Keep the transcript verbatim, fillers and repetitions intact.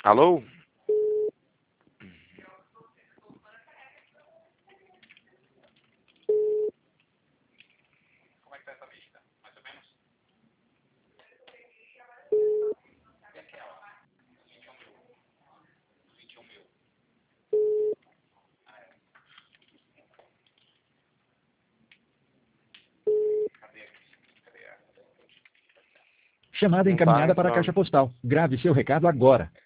Alô? Como é que tá essa lista? Mais ou menos? E aquela? vinte e um mil. vinte e um mil. Ah, é. Cadê aqui? Cadê a... Chamada Não tá encaminhada para a caixa entrando. postal. Grave seu recado agora.